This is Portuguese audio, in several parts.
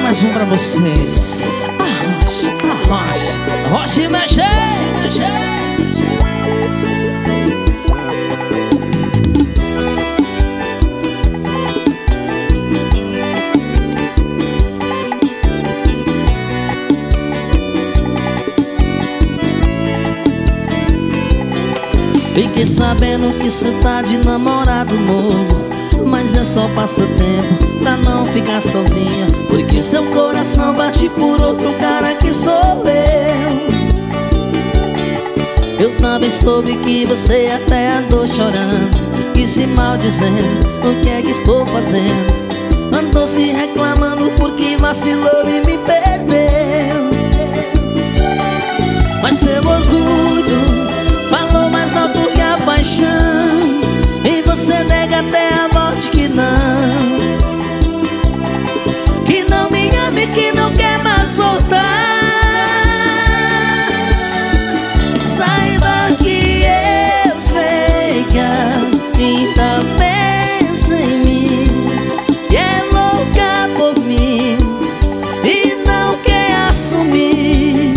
mais um pra vocês. Arrocha, arrocha, arrocha e mexe. Fiquei sabendo que cê tá de namorado novo, mas é só passatempo pra não ficar sozinha, porque seu coração bate por outro cara que sou eu. Eu também soube que você até andou chorando e se maldizendo, o que é que estou fazendo? Andou se reclamando porque vacilou e me perdeu. Mas seu orgulho falou mais alto que a paixão, e você nega até a morte que não me ama e que não quer mais voltar. Saiba que eu sei que ainda pensa em mim, que é louca por mim e não quer assumir.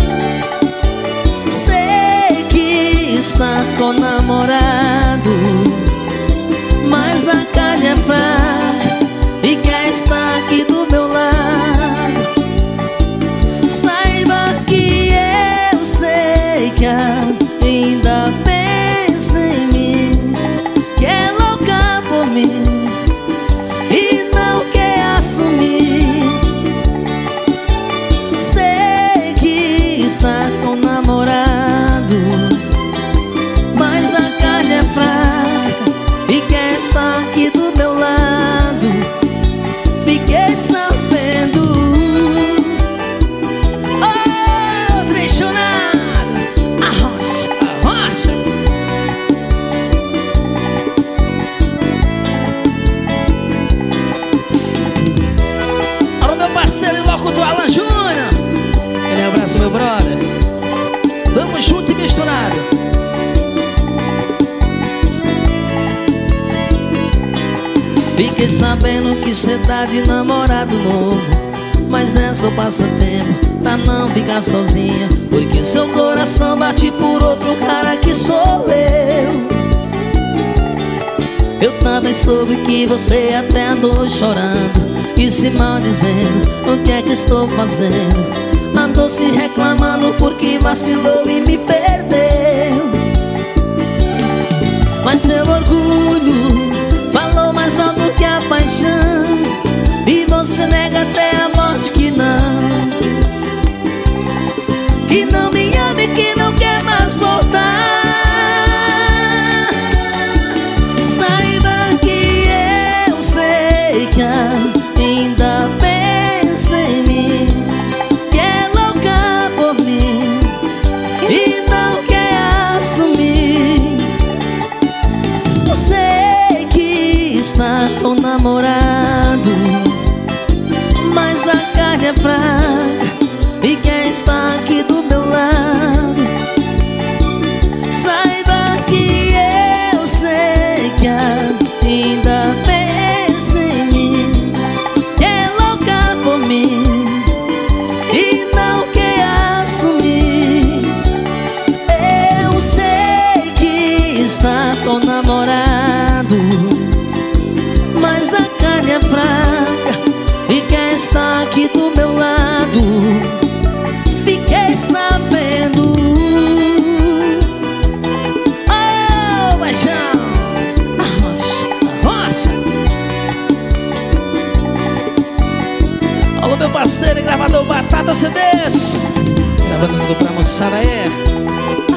Sei que está com namorado, mas a carne é fraca e quer estar aqui do meu lado. Saiba que eu sei que ainda pensa em mim, que é louca por mim e não quer assumir. Sei que está com namorado, mas a carne é fraca e quer estar aqui do meu lado. Fiquei sabendo. Oh, trechonado. Arrocha, arrocha. Alô, meu parceiro e louco do Alan Júnior. Aquele abraço, meu brother. Vamos junto e misturado. Fiquei sabendo que cê tá de namorado novo, mas é só passatempo pra não ficar sozinha, porque seu coração bate por outro cara que sou eu. Eu também soube que você até andou chorando e se maldizendo, o que é que estou fazendo? Andou se reclamando porque vacilou e me perdeu. Mas seu orgulho falou mais alto que a paixão, e você nega até a morte que não me ama e que não quer mais voltar. Saiba que eu sei que ainda pensa em mim, que é louca por mim e não quer assumir. Sei que está com namorado, mas a carne é fraca e quer estar aqui do meu lado. Saiba que eu sei que ainda pensa em mim, que é louca por mim e não quer assumir. Eu sei que está com namorado, mas a carne é fraca e quer estar aqui do meu lado. Fiquei sabendo. Oh, paixão. Arrocha, arrocha. Alô, meu parceiro e gravador Batata CDs, gravando pra moçada aí.